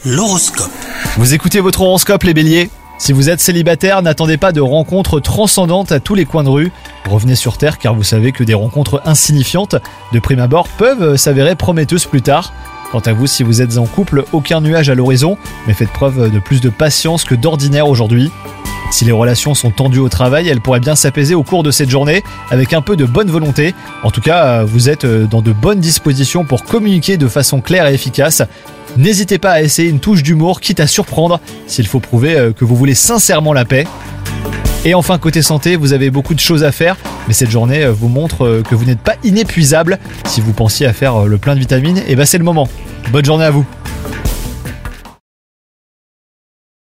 L'horoscope. Vous écoutez votre horoscope les béliers ? Si vous êtes célibataire, n'attendez pas de rencontres transcendantes à tous les coins de rue. Revenez sur terre car vous savez que des rencontres insignifiantes de prime abord peuvent s'avérer prometteuses plus tard. Quant à vous, si vous êtes en couple, aucun nuage à l'horizon, mais faites preuve de plus de patience que d'ordinaire aujourd'hui. Si les relations sont tendues au travail, elles pourraient bien s'apaiser au cours de cette journée avec un peu de bonne volonté. En tout cas, vous êtes dans de bonnes dispositions pour communiquer de façon claire et efficace. N'hésitez pas à essayer une touche d'humour, quitte à surprendre, s'il faut prouver que vous voulez sincèrement la paix. Et enfin, côté santé, vous avez beaucoup de choses à faire, mais cette journée vous montre que vous n'êtes pas inépuisable. Si vous pensiez à faire le plein de vitamines, c'est le moment. Bonne journée à vous.